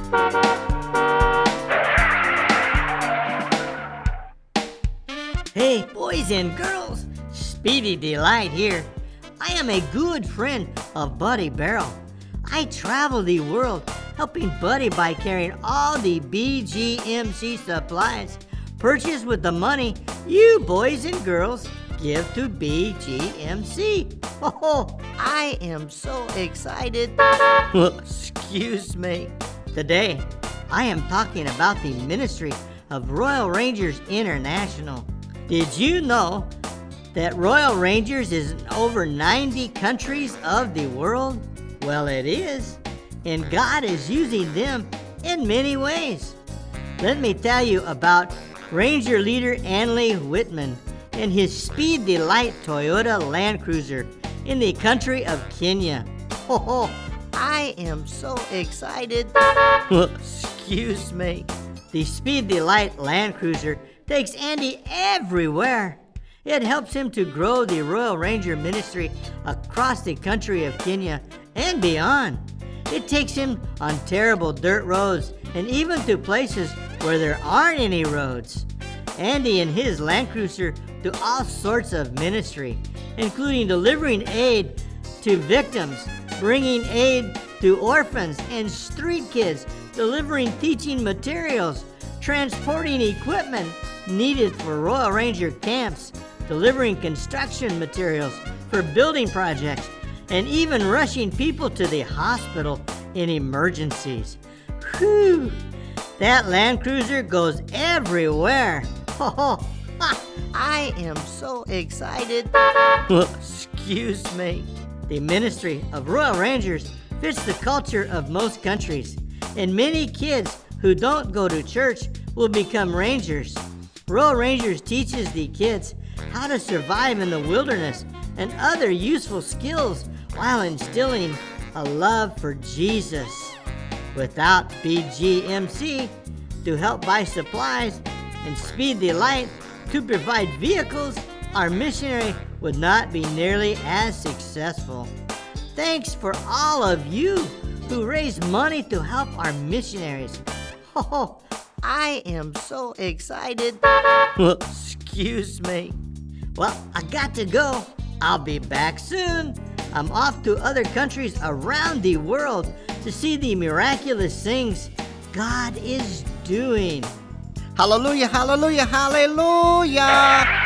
Hey, boys and girls, Speedy Delight here. I am a good friend of Buddy Barrel. I travel the world helping Buddy by carrying all the BGMC supplies purchased with the money you boys and girls give to BGMC. Oh, I am so excited. Excuse me. Today, I am talking about the ministry of Royal Rangers International. Did you know that Royal Rangers is in over 90 countries of the world? Well, it is, and God is using them in many ways. Let me tell you about Ranger leader Anley Whitman and his Speed Delight Toyota Land Cruiser in the country of Kenya. Oh, I am so excited. Excuse me. The Speed Delight Land Cruiser takes Andy everywhere. It helps him to grow the Royal Ranger ministry across the country of Kenya and beyond. It takes him on terrible dirt roads and even to places where there aren't any roads. Andy and his Land Cruiser do all sorts of ministry, including delivering aid to victims, bringing aid to orphans and street kids, delivering teaching materials, transporting equipment needed for Royal Ranger camps, delivering construction materials for building projects, and even rushing people to the hospital in emergencies. Whew! That Land Cruiser goes everywhere. Oh, I am so excited. Excuse me. The ministry of Royal Rangers fits the culture of most countries, and many kids who don't go to church will become Rangers. Royal Rangers teaches the kids how to survive in the wilderness and other useful skills while instilling a love for Jesus. Without BGMC to help buy supplies and Speed Delight to provide vehicles, our missionary would not be nearly as successful. Thanks for all of you who raise money to help our missionaries. Oh, I am so excited. Excuse me. Well, I got to go. I'll be back soon. I'm off to other countries around the world to see the miraculous things God is doing. Hallelujah, hallelujah, hallelujah.